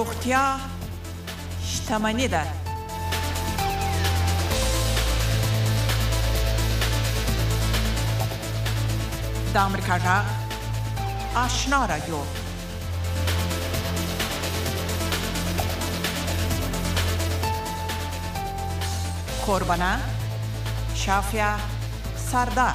روغتیا شتمني ده. د امریکا غږ آشنا رادیو. کوربانه شافیا سردار.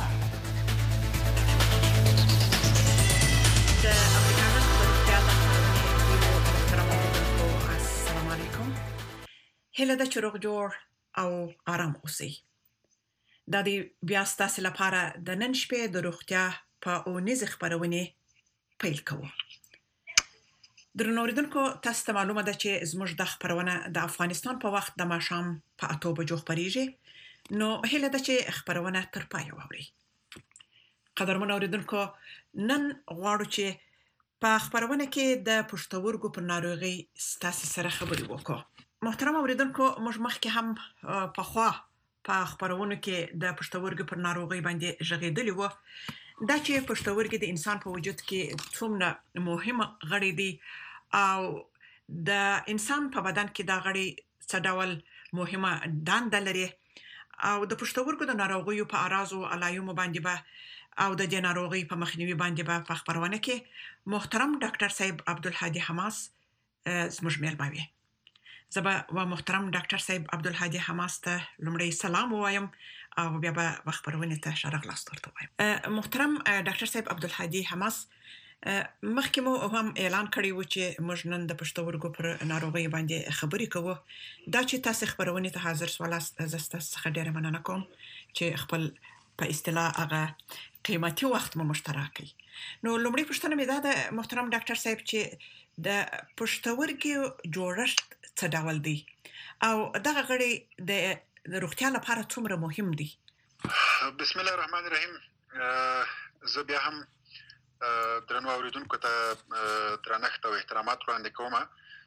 هله د چروغ جوړ او آرام اوسئ. د دې بیا ستاسو لپاره د نن شپې د روغتیا په اونیزه خبرونه پیل کوو. درنوریدونکو، تاسو ته معلومه ده چې زموږ د خبرونه د افغانستان په وخت د ماښام په 8 بجو خبريږي. نو هله ده چې خبرونه تر پای واورئ. قدرمن اوریدونکو، نن غواړو چې په خبرونه کې د پښتورګو پر ناروغي ستاسو سره خبرې وکړو. محترم اوریدونکو، موږ مخکې هم په خوا په خبرونو کې د پښتورګو پر ناروغي باندې ژغېدلی و. دا چې پښتورګي د انسان په وجود کې څومره مهمه غړي دي او د انسان په بدن کې دا غړي څه ډول مهمه دنده لري او د پښتورګو د ناروغیو په اعراض او علایمو باندې به او د دې ناروغي په مخنیوي باندې به په خبرونه کې محترم ډاکټر صاحب عبدالهادي حماس زموږ میلمه وي. زه و محترم ډاکټر صاحب عبدالهادي حماس ته لومړی سلام وایم او بیا به خبرونه ته شرغلاست ورته وایم. محترم ډاکټر صاحب عبدالهادي حماس، مخکې مو هم اعلان کړی و چې موږ نن د پښتورګو پر ناروغي باندې خبرې کوو. دا چې تاسو خبرونه ته حاضر سوالاست، زه ستاسو څخه ډیره مننه کوم چې خپل په اصطلاح هغه قیمتي وخت مو مشترک کړئ. نو لومړی پوښتنه مې ده محترم ډاکټر صاحب چې د پښتورګو جوړښت څه ډول دی او دغه غړي د روغتیا لپاره څومره مهم دي؟ بسم الله الرحمن الرحیم. زه بیا هم درنو اوریدونکو ته درنښت او احترامات وړاندې کوم.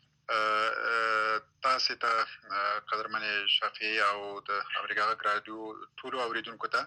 تاسو ته قدرمن شافعي او د امریکا غږ رادیو ټول اوریدونکو ته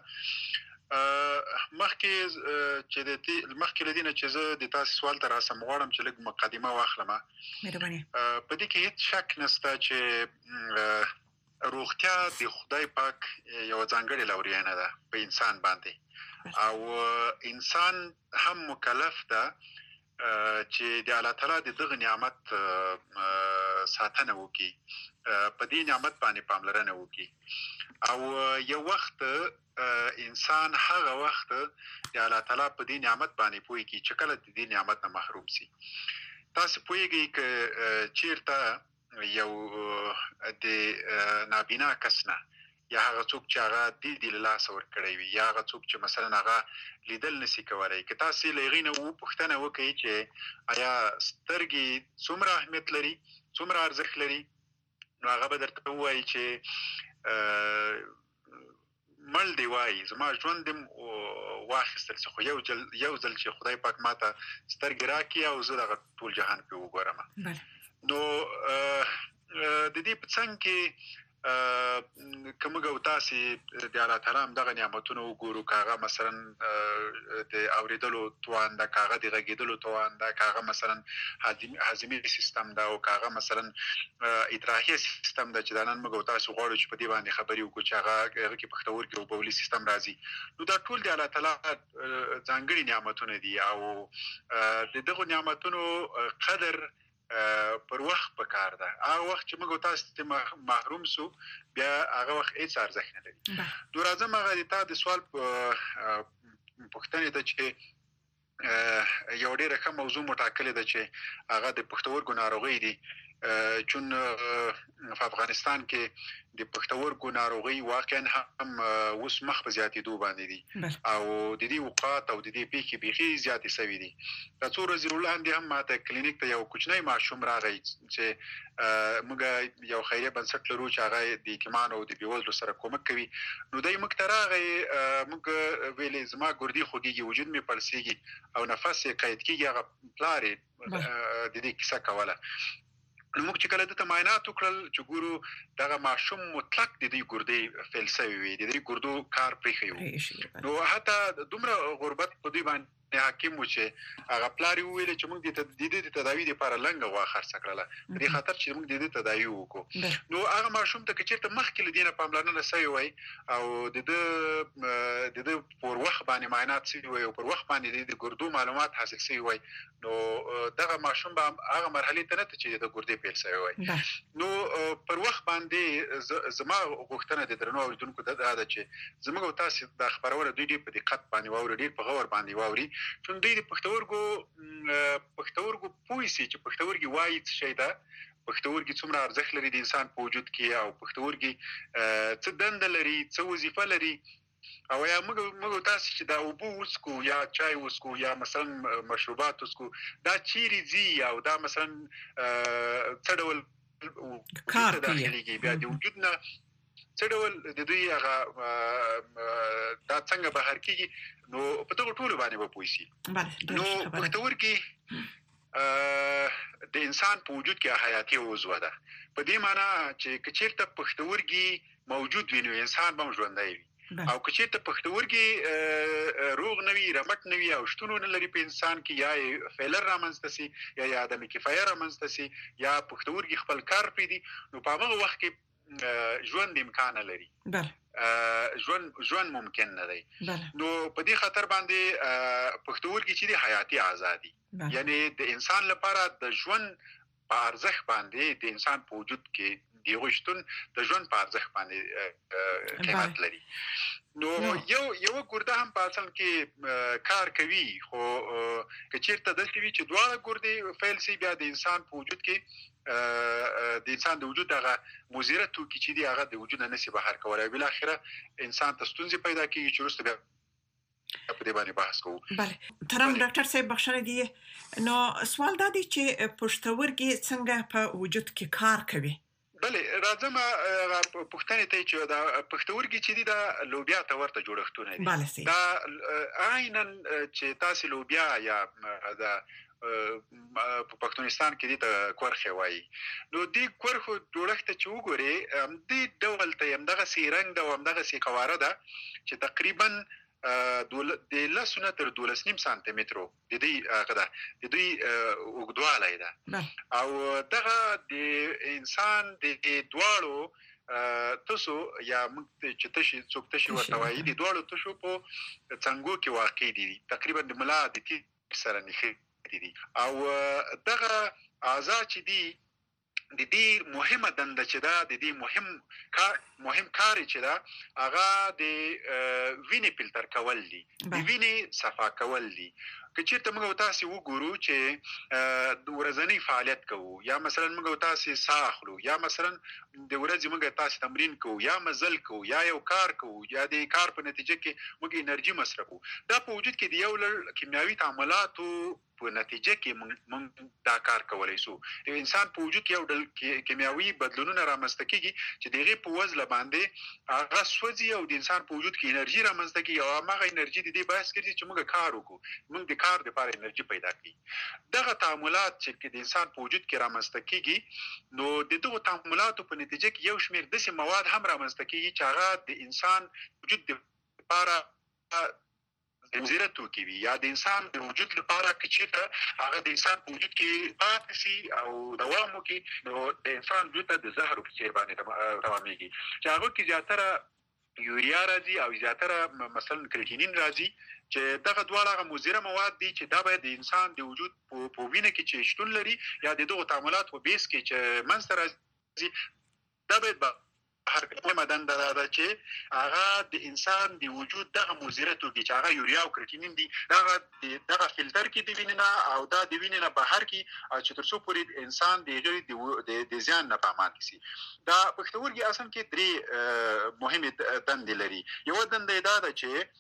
مخکې لدینه چې زه د تاسو سوال ته راسم غواړم چې لږ مقدمه واخلم. مهرباني. په دې کې هیڅ شک نشته چې روغتیا د خدای پاک یو ځانګړی لورینه ده په انسان باندې او انسان هم مکلف ده چې د الله تعالی د دغه نعمت ساتنه وکړي، په دې نعمت باندې پاملرنه وکړي او یو وخت انسان هغه وخت د الله تعالی په دې نعمت باندې پوهیږي چې کله د دې نعمت نه محروم شي. تاسو پوهیږئ چې چیرته یو د نابینا کس نه یا هغه څوک چې هغه د لاس ورکړی وي یا هغه څوک چې مثلا هغه لیدل نشي کولای، که تاسو لغینه پوښتنه وکړئ چې آیا سترګې څومره اهمیت لري، څومره ارزښت لري، نو هغه به درته وایي چې مړ دی وایي زما ژوند دې واخیستل شي، خو یو ځل چې خدای پاک ماته سترګې راکړي او زه دغه ټول جهان پرې وګورم. نو د دې په څنګ کې که موږ او تاسې د الله تعالی همدغه نعمتونه وګورو، که هغه مثلا د اورېدلو توان ده، که هغه د غږېدلو توان ده، که هغه مثلا هاضمي سیستم ده او که هغه مثلا ادراحي سیستم ده چې دا نن موږ او تاسې غواړو چې په دې باندې خبرې وکړو چې هغه کې پښتورګي او بولي سیستم راځي، نو دا ټول د الله تعالی ځانګړي نعمتونه دي او د دغو نعمتونو قدر پر وخت پکار ده. هغه وخت چې موږ تاسو ته محروم سو بیا هغه وخت هیڅ ارزښت نه لري. نو راځم هغه د تا د سوال پوښتنې ته چې یو ډېره ښه موضوع مو ټاکلې ده چې هغه د پښتورګو ناروغۍ دي. چون په افغانستان کې د پښتورګو ناروغۍ واقعا هم اوس مخ په زیاتېدو باندې دي او د دې وقات او د دې پیښې بیخي زیاتې شوي دي. دا څو ورځې وړاندې هم ماته کلینیک ته یو کوچنی ماشوم راغی چې موږ یو خیریه بنسټ لرو چې هغه د یتیمانو او د بېوزلو سره کومک کوي. نو دی موږ ته راغی، موږ ویلې زما ګردې خوږېږي، وجود مې پړسېږي او نفس یې قید کېږي. هغه پلار یې د دې کیسه کوله. نو موږ چې کله دته معاینات وکړل چې ګورو دغه ماشوم مطلق د دې ګردې فیل شوی وي، د دې ګردو کار پرېښی و. نو حتی دومره غربت په دوی باندې حکیم و چې هغه پلار ویل چې موږ د دې تداوی لپاره لنګ غوا خرڅ کړله په دې خاطر چې موږ د دې تداوی وکړو نو هغه ماشوم ته چې ته مخکې لدینه پاملرنه سوي وای او د دې پر وخت باندې معاینات سوي وای او پر وخت باندې د ګردو معلومات حاصل سوي وای نو دغه ماشوم به هغه مرحله ته نه چې د ګردې پیل سوي وای نو پر وخت باندې زما غوښتنه د درنو اوریدونکو د دا چې زموږ تاسو د خبرونه دوی په دقت باندې واوري ډیر په غور باندې واوري چې دوی د پښتورګو پوهیږي چې پښتورګي وایي څه شي ده پښتورګي څومره ارزښت لري د انسان په وجود کې او پښتورګي څه دنده لري څه وظیفه لري او یا موږ تاسو چې دا اوبو وسکو یا چای وسکو یا مثلا مشروبات وسکو دا چیرې زی او دا مثلا څه ډول کار کوي بیا د وجود نه څه ډول د دوی هغه دا څنګه بهر کیږي نو په دغه ټولو باندې به پوه شي نو پښتورګي د انسان په وجود کې حیاتي عضو ده په دې معنی چې کچیرته پښتورګي موجود وي نو انسان به ژوندی وي او کچیرته پښتورګي روغ نوي رمټ نوي او شتون نه لري په انسان کې یا فیلر رامنځته سي یا عدم کفایه رامنځته سي یا پښتورګي خپل کار پریدي نو په هغه وخت کې ژوند امکان لري ژوند ممکن نه دی نو په دې خاطر باندې پښتورګي چې د حیاتي آزادي یعنی د انسان لپاره د ژوند په ارزښت باندې د انسان په وجود کې د غوښتون د ژوند په ارزښت باندې قیمت لري نو یو ګرده هم په اصل کې کار کوي خو کچیرته د سوي چې دواړه ګردې فعال سي بیا د انسان په وجود کې د انسان د وجود هغه مضره توکي چې دی هغه د وجود نه نسی بهر کولای بل اخره انسان ته ستونزې پیدا کیږي چې وروسته بیا په دې باندې بحث کوو بله ترام ډاکټر صاحب بخښنه دي نو سوال دا دی چې پښتورګي څنګه په وجود کې کار کوي بله راځم پښتنې ته چې دا پښتورګي چې دي دا لوبیا ته ورته جوړښتونه دي دا عیناً چې تاسو لوبیا یا دا په پښتونستان کې د کورخه وایي نو د کورخه جوړښت چې وګوري د ډول ته هم دغه سی رنگ دا هم دغه سی قواره ده چې تقریبا د لسونه تر 12.5 سانتي متر د دې غدا د دې وګدواله ده او دغه د انسان د دواړو تاسو یا چې تاسو څوک تاسو ورته وایي د دواړو تاسو په څنګه کې واقع دي تقریبا د ملا د تی سره نخي دي او دغه اعضاء چې دي د دې مهمه دنده چې دا د دې مهم کار چې دا هغه د وینې فلټر کول دي د وینې صفا کول دي کچېرته موږ تاسو وګورو چې د ورځنی فعالیت کوو یا مثلا موږ تاسو ساخلو یا مثلا د ورځې موږ تاسو تمرین کوو یا مزل کوو یا یو کار کوو یا د کار په نتیجه کې موږ انرژي مصرفو دا په وجود کې د یو لړ کیمیاوي تعاملاتو په نتیجه کې موږ دا کار کولای شو د انسان په وجود کې یو ډول کیمیاوي بدلونونه رامنځته کیږي چې دغه په وزله باندې هغه سوځي او د انسان په وجود کې انرژي رامنځته کیږي او هغه انرژي د دې باعث کیږي چې موږ کار وکړو موږ د کار لپاره انرژي پیدا کړي دغه تعاملات چې د انسان په وجود کې رامنځته کیږي نو د دغه تعاملاتو په نتیجه کې یو شمېر د مواد هم رامنځته کیږي چې هغه د انسان وجود لپاره مضره توکي وي یا د انسان د وجود لپاره چې هغه د انسان په وجود کې پاتې شي او دوام وکړي نو د انسان وجود ته د زهر په څیر باندې روانېږي چې هغه کې زیاتره یوریا راځي او زیاتره مثلا کریټینین راځي چې دغه دواړه مضره مواد دي چې دا باید د انسان د وجود په وینه کې چې شتون لري یا د دغه تعاملات په بیس کې چې منځ ته راځي دا باید هر کومه دنده ده چې هغه د انسان د وجود دغه مضره توکي چې هغه یوریا او کریټینین دي دغه فلټر کې د وینې نه او دا د وینې نه بهر کې چې تر څو پورې انسان د زیان نه پامان شي دا پښتورګي اصلا کې درې مهمه دندې لري یو دنده دا ده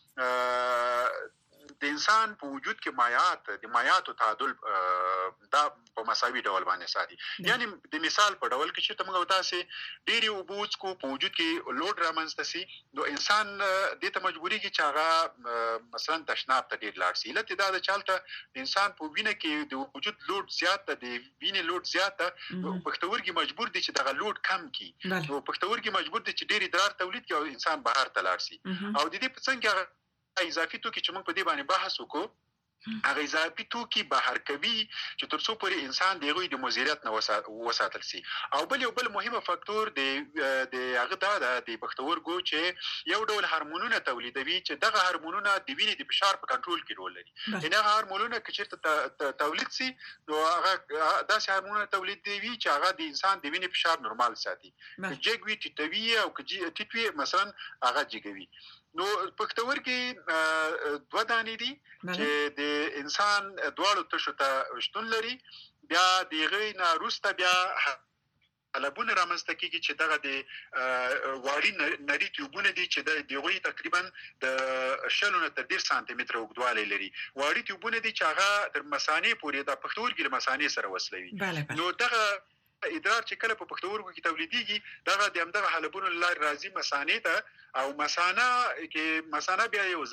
چې د انسان په وجود کې مایعاتو تعادل دا په مساوي ډول باندې ساتي یعنی د مثال په ډول کې چې موږ تاسو ډېری اوبوڅ کو په وجود کې لوډ رامنځته سي نو انسان د ته مجبوري کې چې هغه مثلا تشناب ته ډېر لاړ سي لته دا د چالتہ انسان په وینه کې د وجود لوډ زیات ده د وینې لوډ زیات ده پښتورګي مجبور دي چې دغه لوډ کم کړي نو پښتورګي مجبور دي چې ډېر ادرار تولید کړي او انسان بهر ته لاړ سي او د دې په څنګه اضافي توکي چې موږ په دې باندې بحث وکړو هغه اضافي توکي بهر کوي چې تر څو پورې انسان دغه د مزیریت نه وساتل سي. او بل مهمه فاکتور د هغه د پښتورګو چې یو ډول هورمونونه تولیدوي چې دغه هورمونونه د وینې د فشار په کنټرول کې رول لري. یعنی هغه هورمونونه چې تولید سي نو هغه داسې هورمونونه تولیدوي چې هغه د انسان د وینې فشار نورمال ساتي. جګوي ټیټوي او ټیټوي مثلا هغه جګوي. نو پښتورګي دوه دانې دي چې د انسان دواړو تشو ته شتون لري. بیا دغه نه روسته بیا حلبونه رامنځته کیږي چې دغه د واړی نری ټیوبونه دي چې دغه تقریبا د شلونه تر 1.5 سانتي متر اوږدوالی لري. واړی ټیوبونه دي چې هغه تر مثانې پورې د پښتورګي له مثانې سره وصلوي. نو دغه ادرار چې کله په پښتورګو کې تولیدېږي دغه د همدغه حلبونو لار راځي مثانې ته او مثانه بیا یو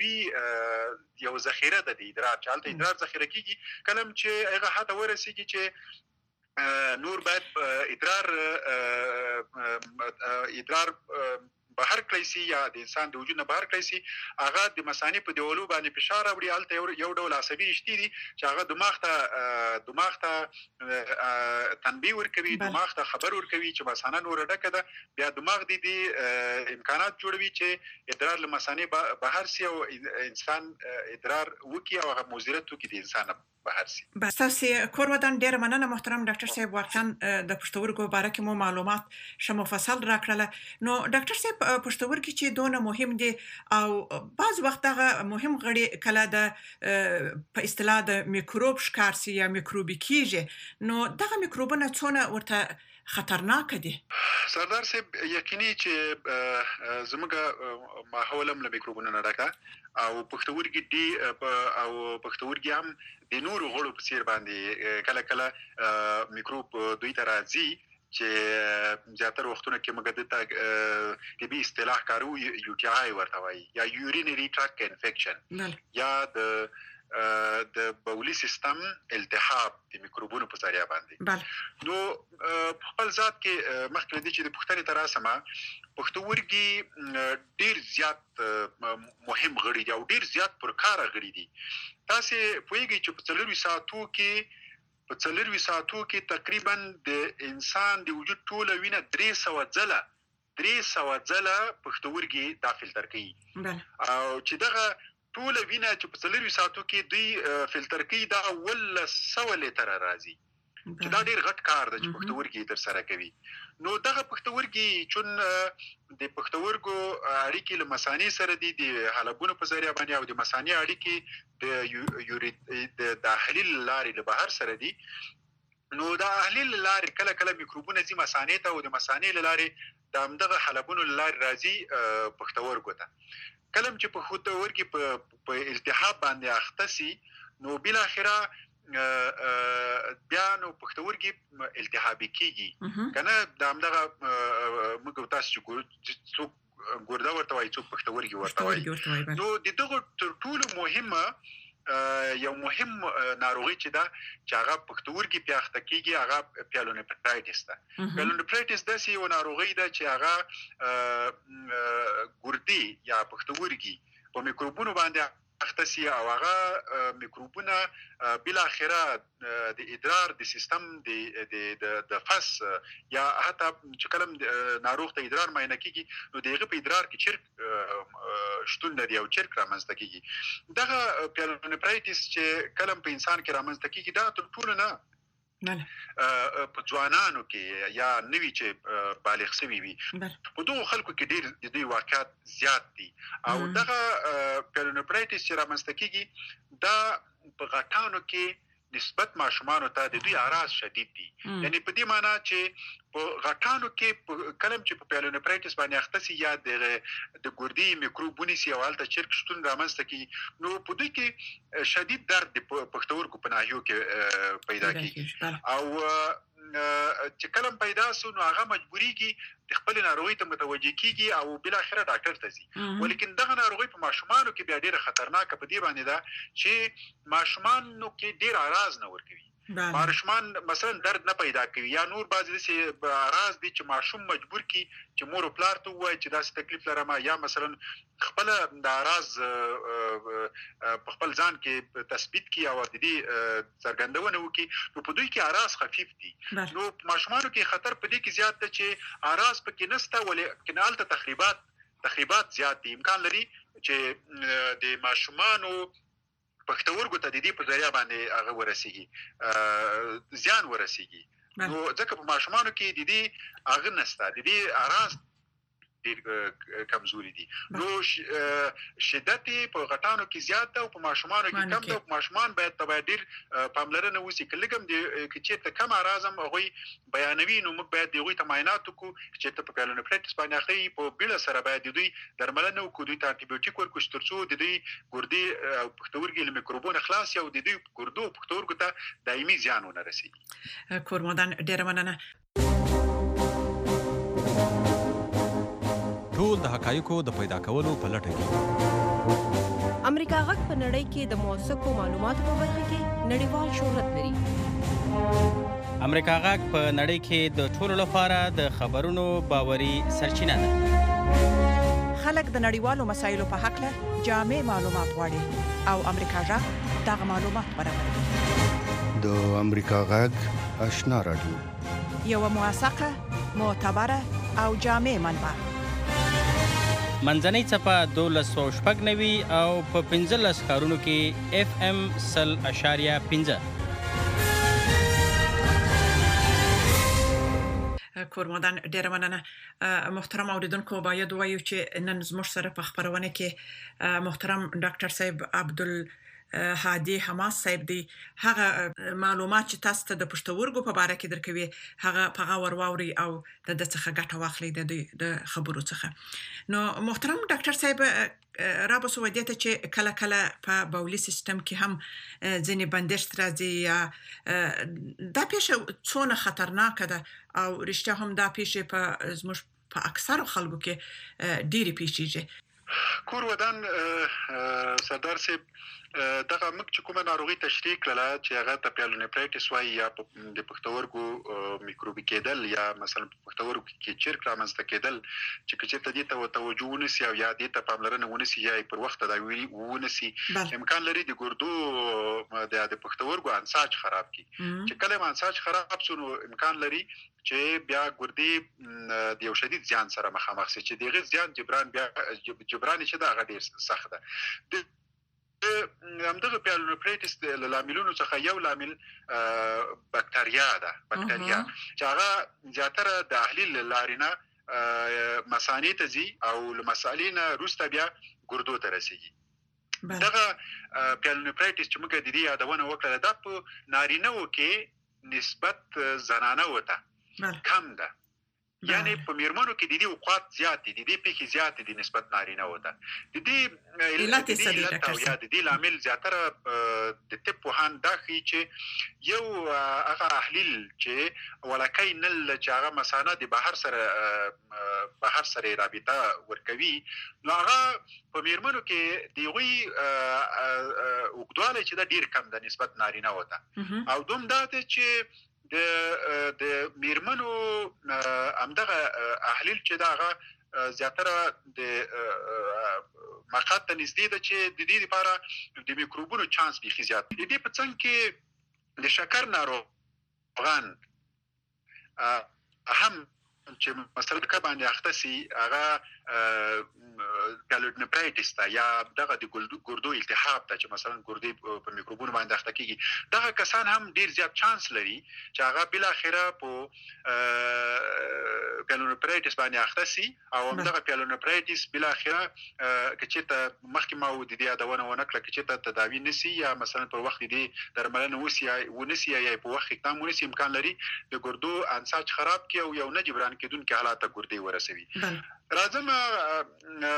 ذخیره ده د ادرار چې هلته ادرار ذخیره کیږي. کله چې هغه حتی ورسېږي چې نور باید ادرار بهر کړی سي یا د انسان د وجود نه بهر کړی سي هغه د مثانې په دیولو باندې فشار راوړي. هلته یو ډول عصبي رشتې دي چې هغه دماغ ته تنبیه ورکوي، دماغ ته خبر ورکوي چې مثانه نور ډکه ده. بیا دماغ د امکانات جوړوي چې ادرار له مثانې بهر سي او انسان ادرار وکړي او هغه مضر توکي د انسان بهر سي. بس تاسو کور ودان ډیر مننه محترم ډاکټر صاحب. واقعا د پښتورګو باره کې مو معلومات شمفصل راکړل. نو ډاکټر صاحب پښتورګي چې دونه مهم دي او بعض وخت هغه مهم غړي کله د په اصطلاح د میکروب ښکار سي یا میکروبي کیږي، نو دغه میکروبونه څونه ورته خطرناک دي؟ سردار صاحب یقیني چې زموږ ماحول هم له میکروبونو نه ډکه او پښتورګي دي او پښتورګي هم د نورو غړو په څیر باندې کله میکروب دوی ته راځي چې زیاتره وختونه کې موږ د طبي اصطلاح کارو یو ټي آی ورته وایي یا یورینري ټراک انفیکشن یا د بولي سیستم التهاب د میکروبونو په ذریعہ باندې. نو په خپل ذات کې مخکې دي چې د پښتنې تر اسمه پښتورګي ډیر زیات مهم غړي دي او ډیر زیات پرکاره غړي دي. تاسو پوهیږئ چې په 4 ساعتو کې تقریبا د انسان د وجود ټوله وینه 300 ځله پښتورګي دا فلټر کوي. او چې دغه ټوله وینه چې په 4 ساعتو کې دوی فلټر کوي دا 100 لیټر راځي چې دا ډیر غټ کار دی چې پښتورګي تر سره کوي. نو دغه پښتورګي چون د پښتورګو اړیکې له مثانې سره دي د حلبونو په ذریعہ باندې او د مثانې اړیکې د داخلي لارې له بهر سره دي. نو د داخلي لارې کله میکروبونه ځي مثانې ته او د مثانې لارې د همدغه حلبونو لارې راځي پښتورګو ته. کله چې پښتورګي په التهاب باندې اخته سي نو بل اخره بیا نو پښتورګي التهابي کیږي کنه د همدغه موږ تاسو چې ګوردا ورته وایي څوک پښتورګي ورته وایي. نو د دغه ټولو مهمه یو مهم ناروغي چې دا چې هغه پښتورګي پیاخته کیږي هغه پیلونیفرایټس ده. پیلونیفرایټس د یو ناروغي ده چې هغه ګردي یا پښتورګي په میکروبونو باندې اختصي او هغه میکروبونه بل اخره د ادرار د سیستم د فس یا حتی چې کلم ناروغ ته ادرار معاینه کیږي نو دغه په ادرار کې چرک شتون لري او چرک رامنځته کیږي. دغه پیلونیفرایټس چې کلم په انسان کې رامنځته کیږي دا تر ټولو نه په ځوانانو کې یا نوی چې بالغ شوي وي په دغو خلکو کې ډېر د دوی واقعات زیات دي. او دغه پیلونیفرایټس چې رامنځته کیږي دا په غټانو کې نسبت ماشومانو ته د دوی اعراض شدید دي. یعنی په دې معنی چې په غټانو کې کلم چې په پیلونیفرایټس باندې اخته سي یا د ګردي میکروبونی سي او هلته چرک شتون رامنځته کیږي نو په دوی کې شدید درد د پښتورګو په ناحیو کې پیدا کیږي. او چې کلم پیدا سو نو هغه مجبوریږي د خپل ناروغي ته متوجه کیږي او بل اخره ډاکټر ته ځي. ولیکن دغه ناروغي په ماشومانو کې بیا ډیره خطرناکه په دې باندې ده چې ماشومانو کې ډیر اعراض نه ورکوي. ماشومان مثلا درد نه پیدا کوي یا نور بعضی داسې اعراض دي چې ماشوم مجبور کی چې مور او پلار ته وایي چې داسې تکلیف لرم یا مثلا خپل د اعراض په خپل ځان کې تثبیت کی او د دې څرګندونه وکي نو په دوی کې اعراض خفیف دي نو ماشومانو کې خطر په دې کې زیات دی چې اعراض پکې نشته ولې کنالته تخریبات زیات دي امکان لري چې د ماشومانو پښتورګو ته د دې په ذریعہ باندې هغه ورسیږي زیان ورسیږي نو ځکه په ماشومانو کې د دې هغه نشته د دې اعراض ډېر کمزوري دي نو شدت په غټانو کې زیات ده او په ماشومانو کې کم ده او ماشومان باید ډېر پاملرنه وشي کلهګم د چې کم اعراض هم هغوی بیانوي نو موږ باید د هغوی ته معاینات وکړو چې ته په پیلونفریټس باندې اخلي په بیړه سره باید د دوی درملنه وکړو دوی ته انټي بیوټیک ورکړو تر څو د دوی ګردې او پښتورګي له میکروبونو خلاص او د دوی ګردو پښتورګو ته دایمي زیان ونه رسیږي کورمدان ډېره مننه ټول د حقایقو د پیدا کولو په لټه کې امریکا غږ په نړۍ کې د موثقو معلوماتو په برخه کې نړیوال شهرت لري. امریکا غږ په نړۍ کې د ټولو لپاره د خبرونو باوري سرچینه ده. خلک د نړیوالو مسایلو په حق له جامع معلومات غواړي او امریکا غږ دغه معلومات برابروي. د امریکا غږ آشنا رادیو یو موثقه معتبره او جامع منبع منځنۍ څپه 1290 او په 15 ښارونو کې FM 100.5 کورمدان ډېر مننه محترم اوریدونکو باید وایو چې نن زموږ سره په خبرونه کې محترم ډاکټر صاحب عبدل هادي حماس صاحب دی هغه معلومات چې تاسو ته د پښتورګو په اړه کې درکوي هغه په غور واوري او د څخه ګټه واخلي د خبرو څخه نو محترم ډاکټر صاحب را به سو ودیته چې کله کله په بولي سیستم کې هم ځینې بندش راځي یا دا پیښه څونه خطرناک ده او رښتیا هم دا پیښه په زموږ په اکثر خلکو کې ډېری پیښیږي کور ودان سردار صاحب دغه موږ چې کومه ناروغي تشریح کړله چې هغه ته پیلونفریټس وایي یا د پښتورګو میکروبي کېدل یا مثلا پښتورګو کې چرک رامنځته کېدل چې کچېرته دې ته توجه ونیسي او یا دې ته پاملرنه ونیسي یا پر وخت تداوی ونیسي امکان لري د ګردو د پښتورګو انساج خراب کی چې کله انساج خراب شو نو امکان لري چې بیا ګردې د یو شدید زیان سره مخامخ شي چې دغه زیان جبران چې دا غډیر سخت ده همدغه پیلونفریټس د لاملونو څخه یو لامل بکتریا ده بکتریا چې هغه زیاتره د تحلیل لارینه مثانې ته ځي او لمسالینه روسته بیا ګردو ته رسیږي دغه پیلونفریټس چې موږ د دې یادونه وکړه دا په نارینه‌و کې نسبت زنانه وته کم ده یعنی په میرمنو کې د دې اوقات زیات دي د دې پیښې زیات دي نسبت نارینه وته د دې علت یا د دې لامل زیاتره د طب وهان دا ښيي چې یو هغه تحلیل چې ولکې نل چې هغه مثانه د بهر سره رابطه ورکوي نو هغه په میرمنو کې دی وی وګدواله چې دا ډیر کم ده نسبت نارینه وته او دوم دا چې د میرمنو همدغه احلیل چې داغه زیاتره د مقاط ته نږدې ده چې د دې لپاره د میکروبونو چانس به زیات دي د په څنګ کې د شکر ناروغان هم چې مثلا کله باندې اخته سي هغه پیلونفریټس ته یا دغه د ګردو التهاب ته چې مثلا ګردې په میکروبونو باندې اخته کیږي دغه کسان هم ډیر زیات چانس لري چې هغه بل اخره په پیلونفریټس باندې اخته سي او دغه پیلونفریټس بل اخره چې ته مخکې ما و د دې ادونه ونکړه چې ته تداوی نسی یا مثلا په وخت دې درملنه ونسی یا په وخت اقدام ونسی امکان لري د ګردو انساج خراب کی او یو نه جبران کیدونکو حالات ګردې ورسوي راځم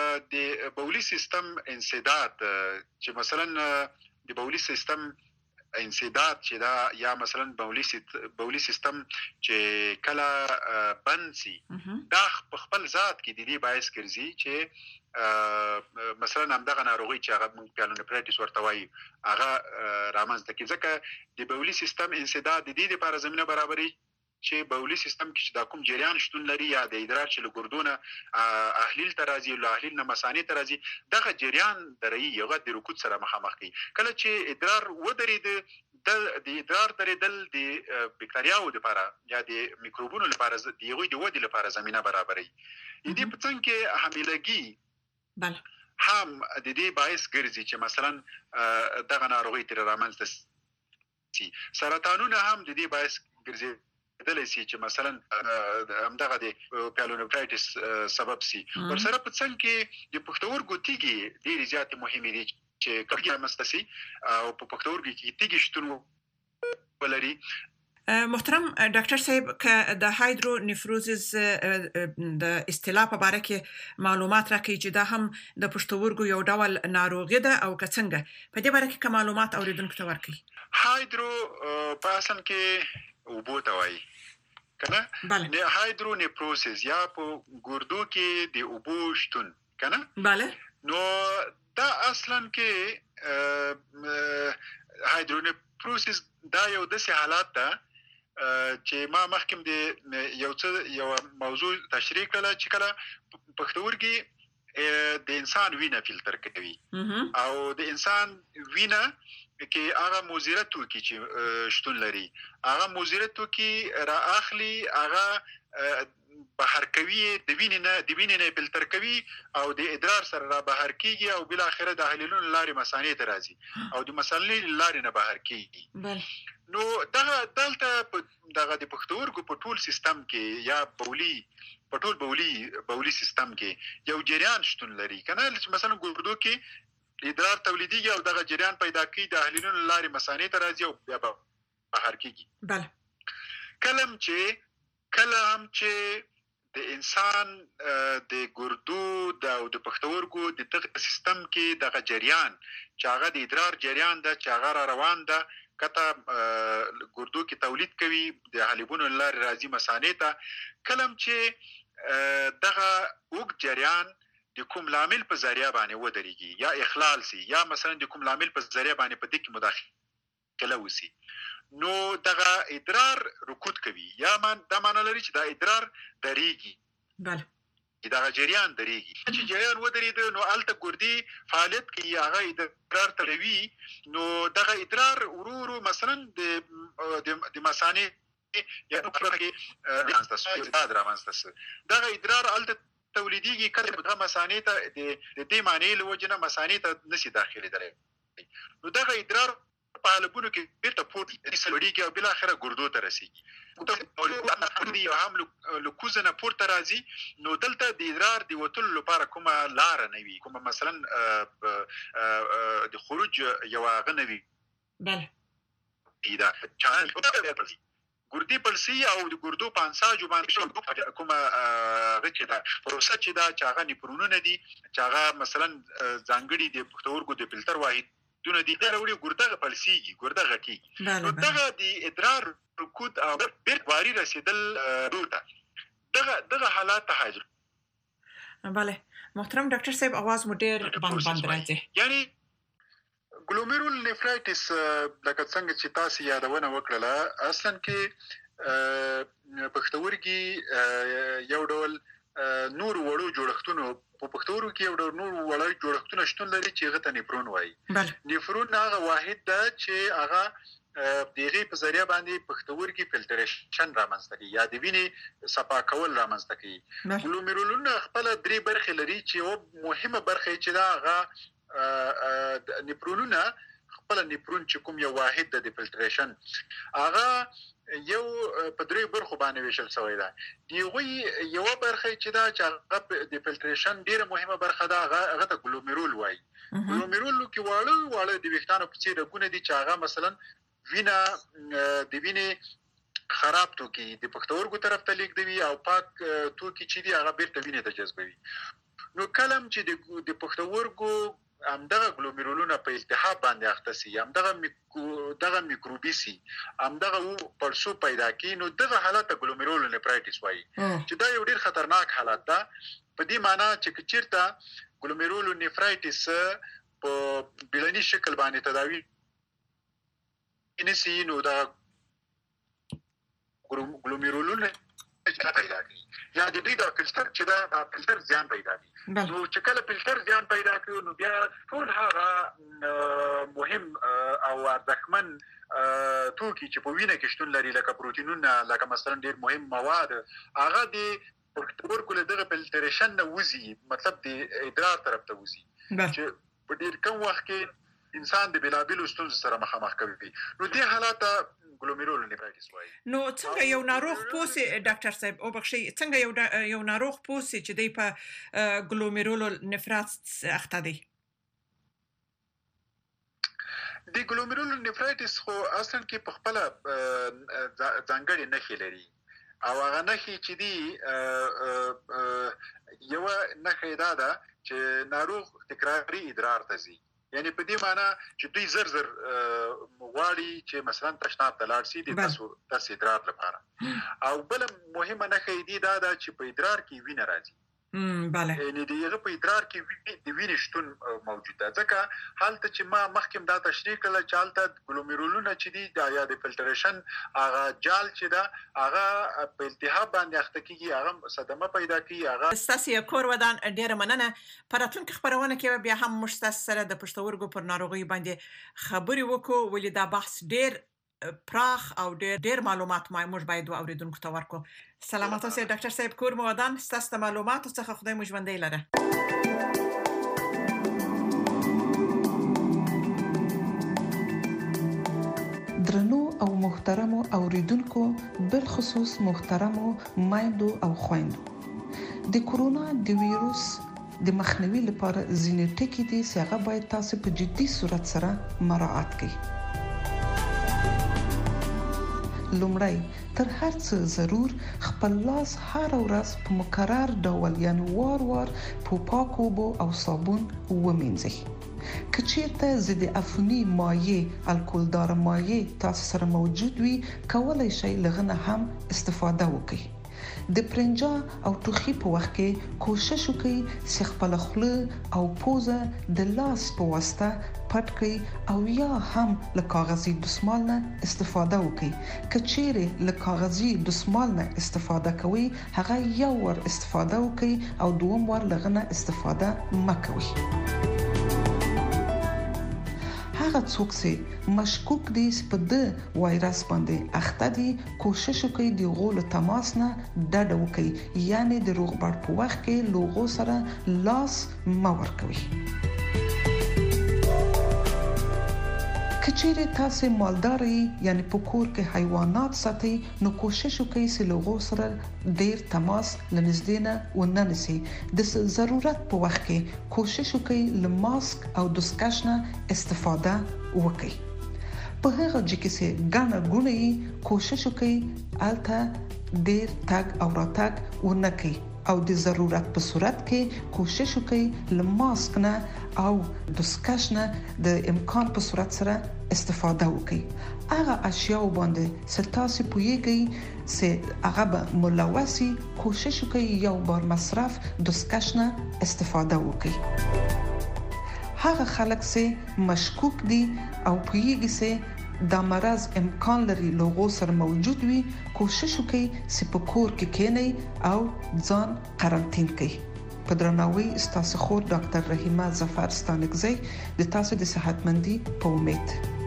د بولی سیستم انسداد چې مثلا د بولی سیستم انسداد چې دا یا مثلا بولی سیستم چې کله بند سي دا خپل ذات کې د دې باعث ګرځي چې مثلا همدغه ناروغي چې هغه پیلونفرایټس ورته وایي هغه رامنځته کیږي ځکه د بولی سیستم انسداد د دې لپاره زمينه برابري چې بولی سیستم کې دا کوم جریان شتون لري یا د ادرار چې له ګردونه احلیل ته راځي له احلیل نه مثانې ته راځي دغه جریان درې یو د رکود سره مخامخ کی کله چې ادرار ودرید د ادرار درېدل د بکټریاو لپاره یا د میکروبونو لپاره د یوې د ودې لپاره زمينه برابري دې په څنګه کې حاملګي بله هم د دې باعث ګرځي چې مثلا دغه ناروغي تر رامنځته شي سرطانونه هم د دې باعث ګرځي دلې سي چې مثلا همدغه د پیلونفرایټس سبب سي ورسره په څنګه کې د پښتورګو تیږي ډېر زیات مهمه دي چې کله مستسي او په پښتورګو کې تیږي شتون ولري محترم ډاکټر صاحب ک د هایدرونیفروزس د اصطلاح په اړه کې معلومات راکړي چې دا هم د پښتورګو یو ډول ناروغي ده او څنګه په دې اړه کې معلومات اوریدونکو ته ورکړي هایدرو په اصل کې وبوت وای کنه د هایدرونیفروزس یا په ګردو کې د اوبو شتون کنه bale نو دا اصلا کې هایدرونیفروزس دا یو د حالات ده چې ما مخکې د یو موضوع تشریح کړل چې کله پښتورګي د انسان وینه فلټر کوي او د انسان وینه کې هغه مضر توکي چې شتون لري هغه مضر توکي را اخلي هغه بهر کوي د وینې نه فلټر کوي او د ادرار سره را بهر کیږي او بل اخره د احلیلونو لارې مثانې ته راځي او د مثانې لارې نه بهر کیږي نو دلته دغه د پښتورګو په ټول سیستم کې یا په ټول بولی سیستم کې یو جریان شتون لري کنه مثلا ګردو کې ادرار تولیديږي او دغه جریان پیدا کوي د احلیلونو لارې مثانې ته راځي او بیا بهر کیږي بله کلم چې د انسان د ګردو او د پښتورګو د دغه سیستم کې دغه جریان چې هغه د ادرار جریان ده چې هغه روان ده کته ګردو کې تولید کوي د حلیبونو لارې راځي مثانې ته کلم چې دغه وګ جریان د کوم لامل په ذریعہ باندې ودرېږي یا اخلال سي یا مثلا د کوم لامل په ذریعہ باندې په دې کې مداخله وسی نو دغه ادرار رکود کوي یا دا معنی لري چې دا ادرار درېږي bale دا جریان درېږي چې جریان ودرېد نو الته ګردي فعالیت کوي هغه ادرار تلوي نو دغه ادرار ورو مثلا د مثانې یا نو کې دغه ادرار الته تولیديږي کله دغه مثانې ته د دې معنی له وجنه مثانې ته نشي داخلي درې نو دغه ادرار په حالبونو کې بیرته پورته سلوړيږي او بل اخره ګردو ته رسیږي نو هم لکوزنه پورته راځي نو دلته د ادرار دی وتل لپاره کومه لار نه وي کومه مثلا د خروج یو غنوي bale دا چانل ګردي پلسي او د ګردو پانساجو باندې کومه غچې دا پروسه چې دا چاغه نیپرونونه دي چاغه مثلا ځانګړي د پښتورګو د فلټر واحد دونه دي دا وړي ګرده پلسيږي ګرده غټي نو دغه د ادرار رکود او بیرته رسیدل روته دغه حالات حاضر bale محترم ډاکټر صاحب आवाज مو ډېر بند راځي یعنی ګلوميرول نفرایټس لکه څنګه چې تاسو یادونه وکړه اصلا کې پښتورګي یو ډول نور وړو جوړښتونو په پښتورګو کې یو ډول نور وړو جوړښتونه شتون لري چې هغه ته نفرون وایي نفرون هغه واحد ده چې هغه دغه په ذریعہ باندې پښتورګي فلټریشن رامنځته کوي یا د وینې صفا کول رامنځته کوي ګلوميرولونه خپل درې برخې لري چې یو مهمه برخه چې دا هغه نیپرونونه خپل نیپرون چې کوم یو واحد د فلټریشن هغه یو په درې برخو باندې ویشل شوی دی دیغه یو برخه چې دا چې د فلټریشن ډیره مهمه برخه ده هغه ته ګلوميرول وایي ګلوميرول کې واړه د ویښتانو په څیر رګونه دي چې هغه مثلا وینا د وینې خراب توکي د پښتورګو طرف ته لیږدوي او پاک توکي چې دي هغه بیرته وینې ته جذبوي نو کلم چې د پښتورګو همدغه ګلومیرولونه په التهاب باندې اخته سي همدغه میکروبي سي همدغه پړسو پیدا کی نو دغه حالت ګلومیرولو نفرایټس وایي چې دا یو ډیر خطرناک حالت ده په دې معنی چې چیرته ګلومیرولو نفرایټس په بلنی شکل باندې تداوی نسی نو دا ګلومیرولونه پیدا کوي یا د دې د فلټر چې دا فلټر زیان پیدا کوي نو چې کله فلټر زیان پیدا کوي نو بیا ټول هغه مهم او ارزښتمن توکي چې په وینه کې شتون لري لکه پروتینونه لکه مثلا ډېر مهم مواد هغه د ورکول دغه فلټریشن نه وځي مطلب د ادرار طرف ته وځي چې په ډېر کم وخت کې انسان د بلابلو ستونزو سره مخامخ کوي نو دې حالات ګلومیرولو نفرایټس وایي نو څنګه یو ناروغ پوسي ډاکټر صاحب او بخشي څنګه یو ناروغ پوسي چې دی په ګلومیرولو نفرایټس اخته دی د ګلومیرولو نفرایټس خو اصلا کې په خپل ځانګړي نښې لري او هغه نښې چې دی یو نښه ده چې ناروغ تکراري ادرار ته ځي یعنی په دې معنی چې دوی زر غواړي چې مثلا تشناب ته لاړ شي د تاسو ادرار لپاره او بل مهمه نښه دی دا چې په ادرار کې وینه راځي بله یعنی دغه په ادرار کې د وینې شتون موجود ده ځکه حالت چې ما مخکې دا تشریح کړل چې حالت ګلومیرولونه چې دي د یا د فلټریشن هغه جال چې ده هغه په التهاب باندې اخته کیږي هغه صدمه پیدا کوي هغه استاسي کور ودان ډیره مننه پراتونکو خبرونه کې بیا هم مشتس سره د پښتورګو پر ناروغي باندې خبري وکړو ولې دا بحث ډیر پراخ او ډیر معلومات موږ باید اوریدونکو ته ورکو سلامات اوسئ ډاکټر صاحب کور مو ودان ستاسو د معلوماتو څخه خدای مو ژوندۍ لره درنو او محترمو اوریدونکو بالخصوص محترمو مایندو او خويندو د کورونا د وایروس د مخنیوي لپاره ځینې ټکي دي چې هغه باید تاسو په جدي صورت سره مراعات کړئ لومړی تر هر څه ضرور خپل لاس هر ورځ په مکرر ډول یعنی وار په پاکو اوبو او صابون ومینځئ کچیرته ضد عفونی مایع الکولدار مایع تاسو سره موجود وي کولای شئ لغنه هم استفاده وکړئ د پرنجا او ټوخي په وخت کې کوشش وکړئ چې خپل خوله او پوزه د لاس په واسطه پټ کړئ او یا هم له کاغذي دسمال نه استفاده وکړئ کچېره له کاغذي دسمال نه استفاده کوئ هغه یو ور استفاده وکړئ او دوم ور لغنه استفاده مکوئ هغه څوک چې مشکوک دي په د وایرس باندې اخته دي کوشش وکړي د غول تماس نه ډډه وکړي یعنی د روغبړ په وخت کې لوغو سره لاس مور کوي کچېره تاسو مالداري یعنی په کور کې حیوانات ساتي نو کوشش وکړئ چې لوغو سره ډیر تماس لنځدې نه وننسي د ضرورت په وخت کې کوشش وکړئ له ماسک او دستکش نه استفاده وکړئ په هغه ځکه چې ګڼه ګونې کوشش وکړئ الته ډیر تاګ او راتګ ونکړئ او د ضرورت په صورت کې کوشش وکړئ له ماسک نه او دستکش نه د امکان په صورت سره استفاده وکړئ هغه اشیاء باندې ستاسو پوهیږئ چې هغه به ملوثي کوشش وکړئ یو بار مصرف دستکش نه استفاده وکړئ هغه خلک چې مشکوک دي او پوهیږي چې دا مرض امکان لري لوغو سره موجود وي کوشش وکړئ چې په کور کې کېنئ او ځان قرنټین کړئ په درناوي ستاسو خور ډاکټر رحیمه ظفر ستانکزی د تاسو د صحتمندي په امید